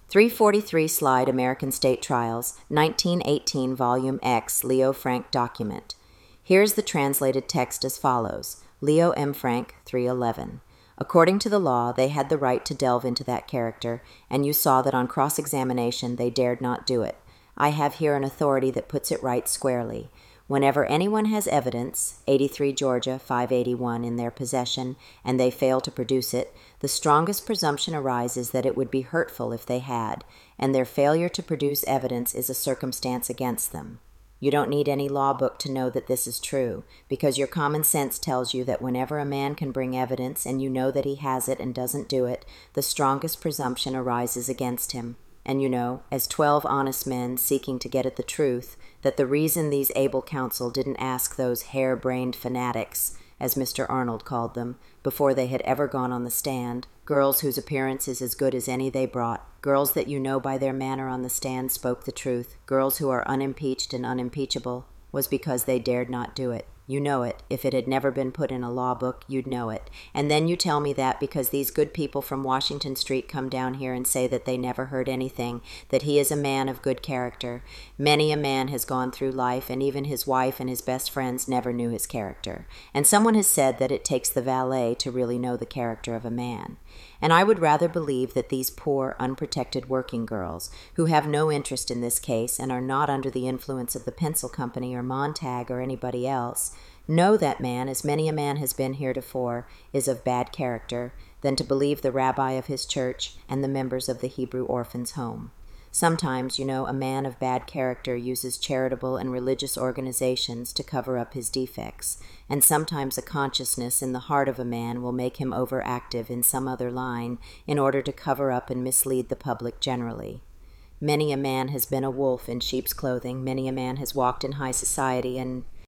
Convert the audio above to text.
343 Slide American State Trials, 1918 Volume X, Leo Frank document. Here's the translated text as follows. Leo M. Frank, 311. According to the law, they had the right to delve into that character, and you saw that on cross-examination they dared not do it. I have here an authority that puts it right squarely. Whenever anyone has evidence, 83 Georgia 581 in their possession, and they fail to produce it, the strongest presumption arises that it would be hurtful if they had, and their failure to produce evidence is a circumstance against them. You don't need any law book to know that this is true, because your common sense tells you that whenever a man can bring evidence and you know that he has it and doesn't do it, the strongest presumption arises against him. And you know, as 12 honest men seeking to get at the truth, that the reason these able counsel didn't ask those hair-brained fanatics, as Mr. Arnold called them, before they had ever gone on the stand, girls whose appearance is as good as any they brought, girls that you know by their manner on the stand spoke the truth, girls who are unimpeached and unimpeachable, was because they dared not do it. You know it. If it had never been put in a law book, you'd know it. And then you tell me that because these good people from Washington Street come down here and say that they never heard anything, that he is a man of good character. Many a man has gone through life, and even his wife and his best friends never knew his character. And someone has said that it takes the valet to really know the character of a man. And I would rather believe that these poor, unprotected working girls, who have no interest in this case and are not under the influence of the pencil company or Montag or anybody else, know that man, as many a man has been heretofore, is of bad character, than to believe the rabbi of his church and the members of the Hebrew Orphans' Home. Sometimes, you know, a man of bad character uses charitable and religious organizations to cover up his defects, and sometimes a consciousness in the heart of a man will make him overactive in some other line in order to cover up and mislead the public generally. Many a man has been a wolf in sheep's clothing, many a man has walked in high society, and